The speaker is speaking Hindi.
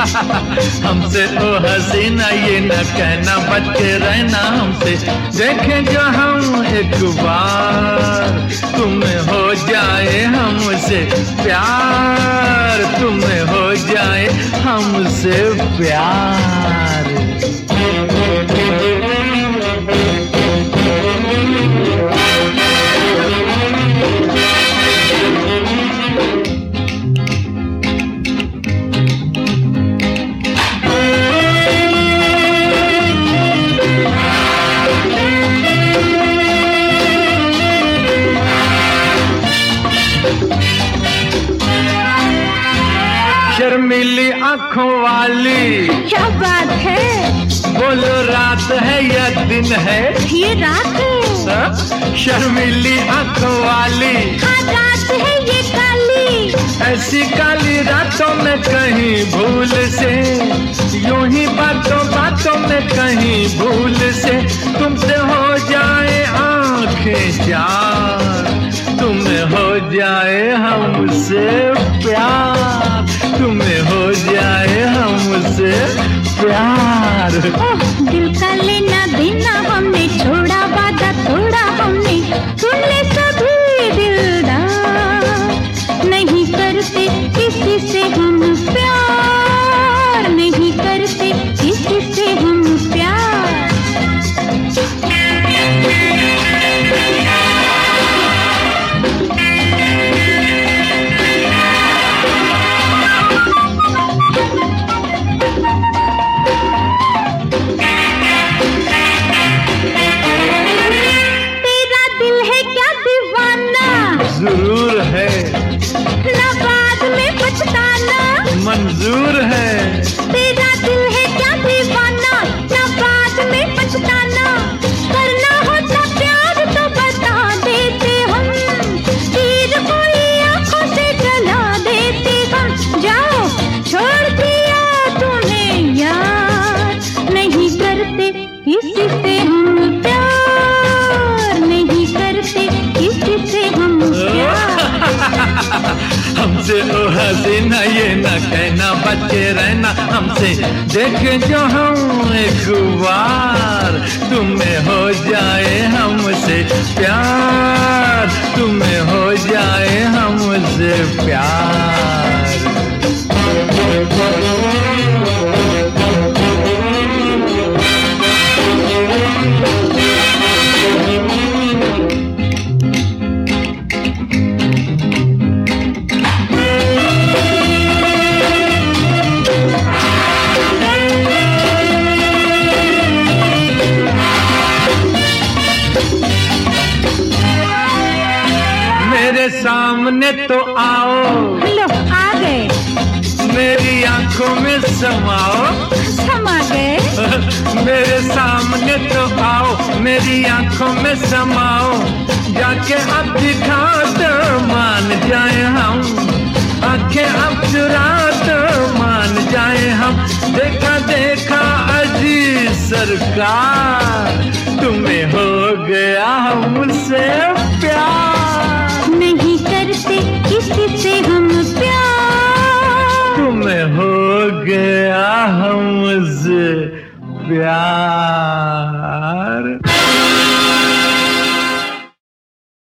हमसे ओ हसीना ये न कहना, बच के रहना हमसे। देखें जो हम एक बार, तुम्हें हो जाए हमसे प्यार, तुम्हें हो जाए हमसे प्यार। शर्मीली आंखों वाली, क्या बात है? बोलो रात है या दिन है? ये रात है। शर्मीली आंखों वाली, हाँ रात है ये काली। ऐसी काली रातों में कहीं भूल से, यूं ही बातों बातों में कहीं भूल से तुमसे हो जाए आंखें चार, तुम्हें हो जाए हमसे प्यार, तुम्हें हो जाए हमसे प्यार। ओह दिल का लेना देना हमने छोड़ा, वादा तोड़ा हमने, सुन ले सभी दिलदार। नहीं करते किसी से हम प्यार, नहीं करते किसी से हम प्यार। जरूर है, ना बाद में पछताना मंजूर है। तेरा दिल है क्या दीवाना, ना बाद में पछताना। करना होता प्यार तो बता देते हम, तीर कोई आंखों से जला देते हम। जाओ छोड़ दिया तुम्हें यार, नहीं करते किसी से हम प्यार, नहीं करते किसी से हम हमसे ओ हसीना ये न कहना, बच के रहना हमसे। देखे जो हम एक बार, तुम्हें हो जाए हमसे प्यार, तुम्हें हो जाए हमसे प्यार। मेरे सामने तो आओ, लो आ गए, मेरी आंखों में समाओ, समा गए। मेरे सामने तो आओ, मेरी आंखों में समाओ, जाके अब दिखा तो मान जाए हम, आंखें अब चुरा तो मान जाए हम। देखा देखा अजी सरकार, तुम्हें हो गया हमसे प्यार, नहीं करते किसी से हम प्यार, तुम्हें हो गया हमसे प्यार।